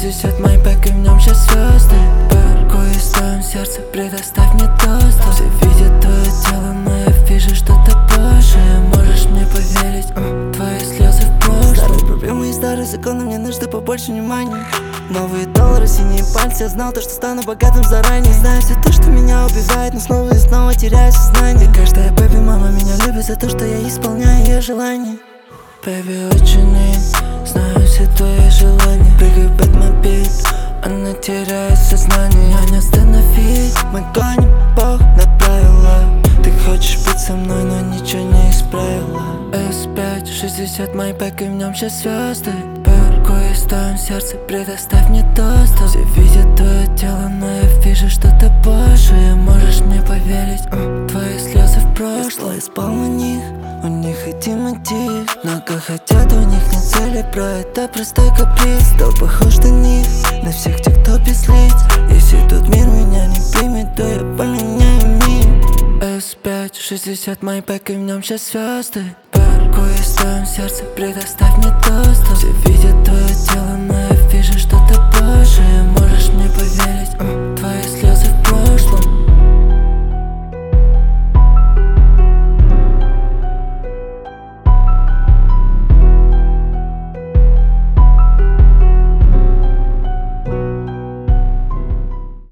60 майбэк и в нем сейчас звезды. Паркуюсь в твоем сердце, предоставь мне доступ. Все видят твое тело, но я вижу что-то большее. Можешь мне поверить, твои слезы в прошлом. Старые проблемы и старые законы, мне нужно побольше внимания. Новые доллары, синие пальцы, я знал то, что стану богатым заранее. Знаю все то, что меня убивает, но снова и снова теряю сознание. И каждая бэби, мама меня любит за то, что я исполняю ее желания. Бэби, очень знаю все твои желания. Прыгай в Бэтмобиль, она теряет сознание. Меня не остановить, мы гоним, Бог направила. Ты хочешь быть со мной, но ничего не исправила. S5, 60 майбэк и в нем сейчас звезды. Паркуюсь в твоем сердце, предоставь мне доступ. Все видят твое тело, но я вижу что-то большее. Можешь мне поверить, твои слезы в прошлом. Я спал на них, у них один мотив. Много хотят, у них нет цели, про это простой каприз. Стал похож на них, на всех тех, кто без лиц. Если тут мир меня не примет, то я поменяю мир. S5, 60 майбэк и в нем сейчас звезды. Паркуюсь в твоем сердце, предоставь мне доступ. Все видят твое тело, но я вижу что-то большее. Можешь мне поверить,